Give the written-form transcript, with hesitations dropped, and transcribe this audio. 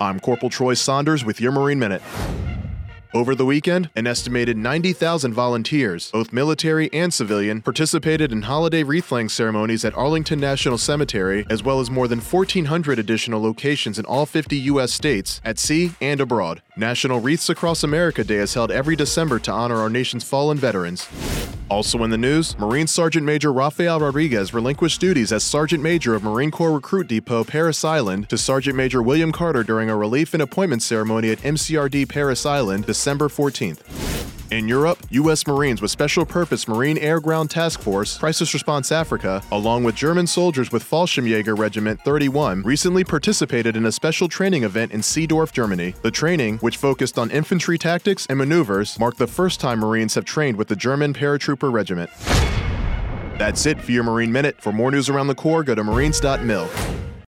I'm Corporal Troy Saunders with your Marine Minute. Over the weekend, an estimated 90,000 volunteers, both military and civilian, participated in holiday wreath-laying ceremonies at Arlington National Cemetery, as well as more than 1,400 additional locations in all 50 U.S. states, at sea and abroad. National Wreaths Across America Day is held every December to honor our nation's fallen veterans. Also in the news, Marine Sergeant Major Rafael Rodriguez relinquished duties as Sergeant Major of Marine Corps Recruit Depot, Parris Island, to Sergeant Major William Carter during a relief and appointment ceremony at MCRD Parris Island, December 14th. In Europe, U.S. Marines with Special Purpose Marine Air Ground Task Force, Crisis Response Africa, along with German soldiers with Fallschirmjäger Regiment 31, recently participated in a special training event in Seedorf, Germany. The training, which focused on infantry tactics and maneuvers, marked the first time Marines have trained with the German Paratrooper Regiment. That's it for your Marine Minute. For more news around the Corps, go to marines.mil.